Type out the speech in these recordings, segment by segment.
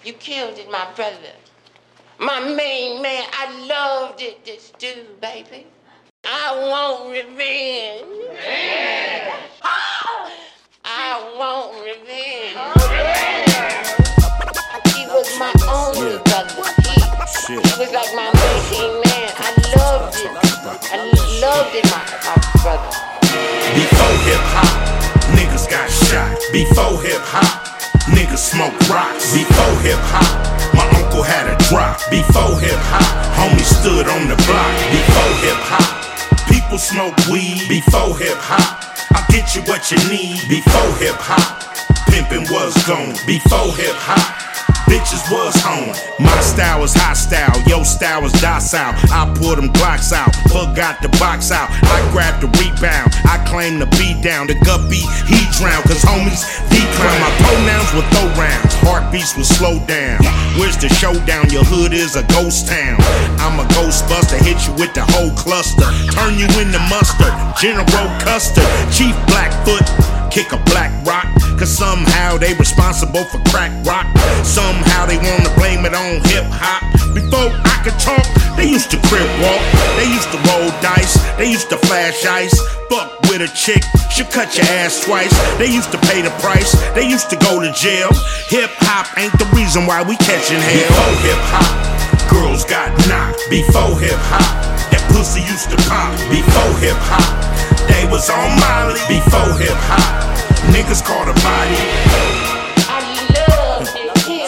You killed it, my brother. My main man, I loved it, this dude, baby. I want revenge. I want revenge. He was my only brother. He was like my main man. I loved it. I loved it, my brother. Before hip-hop, niggas got shot. Before hip-hop, niggas smoked rocks. Before hip-hop, my uncle had a drop. Before hip-hop, homies stood on the block. Before hip-hop, people smoke weed. Before hip-hop, I'll get you what you need. Before hip-hop, pimpin' was gone. Before hip-hop, bitches was home. My style was hostile, your style was docile. I pull them Glocks out, got the box out. I grabbed the rebound, I claim the beat down. The guppy, he drowned, cause homies decline. My pronouns would throw rounds, heartbeats would slow down. Where's the showdown? Your hood is a ghost town. I'm a ghostbuster, hit you with the whole cluster. Turn you into mustard, General Custard. Chief Blackfoot, kick a black rock. Cause somehow they responsible for crack rock. Somehow they wanna blame it on hip-hop. Before I could talk, they used to crib walk. They used to roll dice, they used to flash ice. Fuck with a chick, she'll cut your ass twice. They used to pay the price, they used to go to jail. Hip-hop ain't the reason why we catching hell. Before hip-hop, girls got knocked. Before hip-hop, that pussy used to pop. Before hip-hop, they was on Molly. Before hip-hop, niggas caught a body. I loved him, and he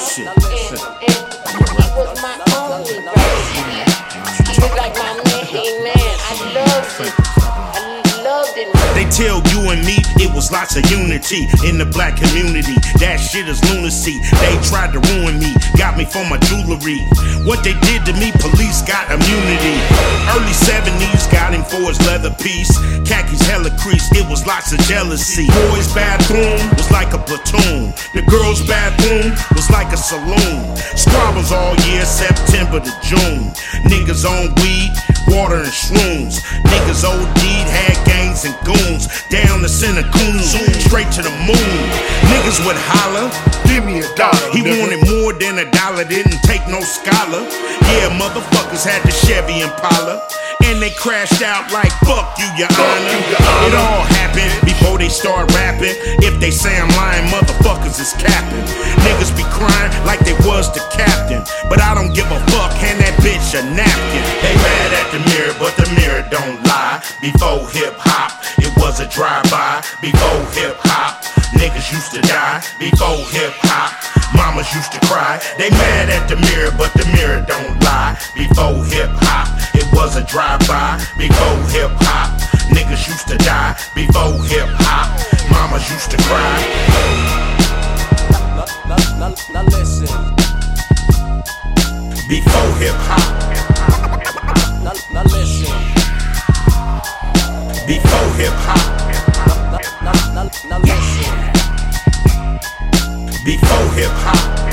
was my only brother. He was like my main man. I loved it. I loved it. They tell you and me it was lots of unity in the black community. That shit is lunacy. They tried to ruin me, got me for my jewelry. What they did to me, police got immunity. Early 70s got him for his leather piece. Khakis hella creased, it was lots of jealousy. Boys' bathroom was like a platoon. The girls' bathroom was like a saloon. Squabbles all year, September to June. Niggas on weed, water and shrooms. Niggas OD'd, had gangs and goons. Down to Senecoon, straight to the moon. Niggas would holler, give me $1. he wanted more than $1, didn't take no scholar. Yeah, motherfuckers had the Chevy Impala, and they crashed out like fuck you, your honor. It all happened before they start rapping. If they say I'm lying, motherfuckers is capping. Niggas be crying like they was the captain, but I don't give a fuck, hand that bitch a napkin. They mad at the mirror, but the mirror don't lie. Before hip-hop, it was a drive-by. Before hip-hop, niggas used to die. Before hip-hop, mamas used to cry. They mad at the mirror, but the mirror don't lie. Before hip-hop, it was a drive-by. Before hip-hop, niggas used to die. Before hip-hop, mamas used to cry. Now listen. Before hip-hop, Now listen. before hip-hop, Now listen. before hip-hop.